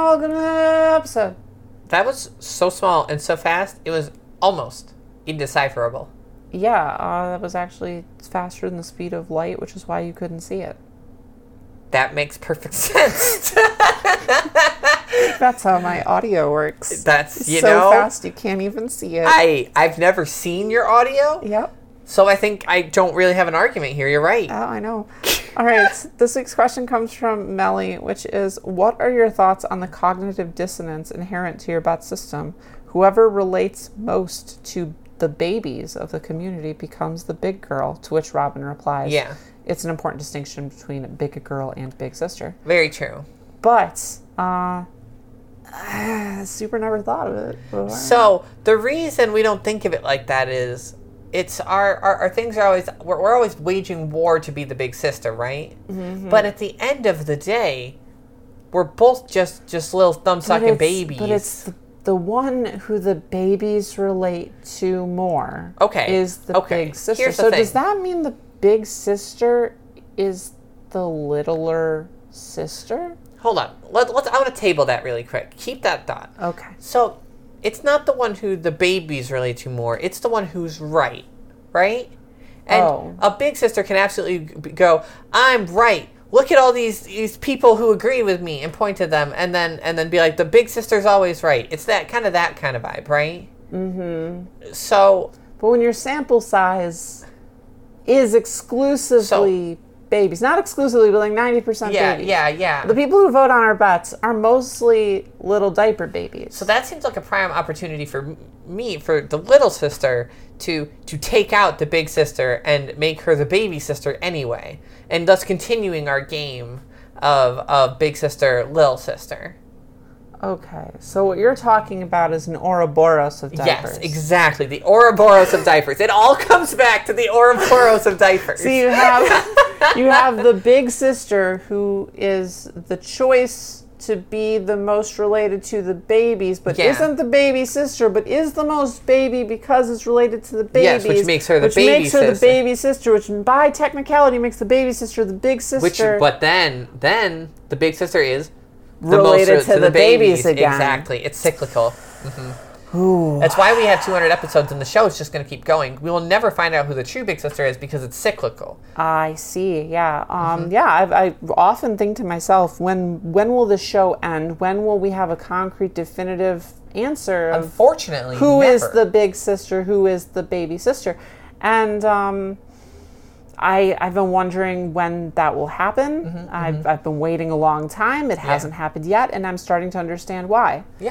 all going to the episode. That was so small and so fast, it was almost indecipherable. Yeah, that was actually faster than the speed of light, which is why you couldn't see it. That makes perfect sense. That's how my audio works. That's, it's you so know. fast you can't even see it. I've never seen your audio. Yep. So I think I don't really have an argument here. You're right. Oh, I know. All right. This week's question comes from Melly, which is, what are your thoughts on the cognitive dissonance inherent to your bot system? Whoever relates most to the babies of the community becomes the big girl, to which Robin replies, Yeah. It's an important distinction between big girl and big sister. Very true. But, super never thought of it before. So the reason we don't think of it like that is it's our things are always, we're always waging war to be the big sister, right? Mm-hmm. But at the end of the day, we're both just little thumb-sucking babies. But it's the one who the babies relate to more. Is the big sister. Here's the so thing. Does that mean the big sister is the littler sister? Hold on. I want to table that really quick. Keep that thought. Okay. So it's not the one who the babies relate to more. It's the one who's right? And a big sister can absolutely go, I'm right. Look at all these people who agree with me, and point to them, and then be like, the big sister's always right. It's that kind of vibe, right? Mm-hmm. So, but when your sample size is exclusively babies, not exclusively, but like 90% babies. Yeah. The people who vote on our bets are mostly little diaper babies. So that seems like a prime opportunity for me, for the little sister, to take out the big sister and make her the baby sister anyway, and thus continuing our game of big sister, little sister. Okay, so what you're talking about is an Ouroboros of diapers. Yes, exactly. The Ouroboros of diapers. It all comes back to the Ouroboros of diapers. So you have the big sister who is the choice to be the most related to the babies, but isn't the baby sister, but is the most baby because it's related to the babies. Yes, which makes her the baby sister. the baby sister, which by technicality makes the baby sister the big sister. But then the big sister is related to the babies again. Exactly. It's cyclical. Mm-hmm. That's why we have 200 episodes and the show is just going to keep going. We will never find out who the true big sister is because it's cyclical. I see. Yeah. I often think to myself, when will the show end? When will we have a concrete, definitive answer of Unfortunately, who never. is the big sister, who is the baby sister? And I've been wondering when that will happen. I've been waiting a long time. It hasn't happened yet, and I'm starting to understand why. Yeah.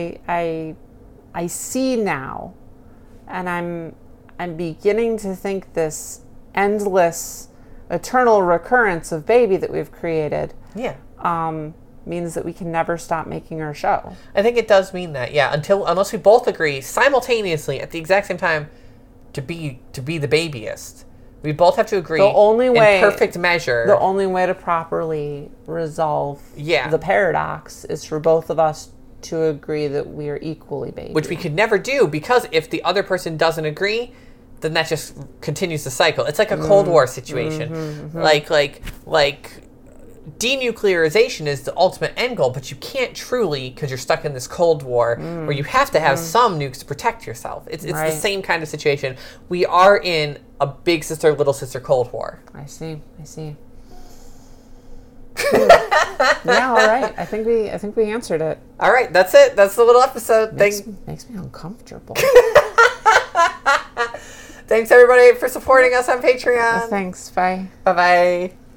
I see now, and I'm beginning to think this endless, eternal recurrence of baby that we've created means that we can never stop making our show. I think it does mean that, unless we both agree simultaneously at the exact same time to be the babyist. We both have to agree in perfect measure. The only way to properly resolve the paradox is for both of us to agree that we are equally baby. Which we could never do, because if the other person doesn't agree, then that just continues the cycle. It's like a Cold War situation. Like denuclearization is the ultimate end goal, but you can't truly, because you're stuck in this Cold War where you have to have some nukes to protect yourself. It's the same kind of situation. We are in a big sister, little sister Cold War. I see. Yeah, all right. I think we answered it. All right, that's it. That's the little episode. Makes me uncomfortable. Thanks everybody for supporting us on Patreon. Thanks. Bye. Bye-bye.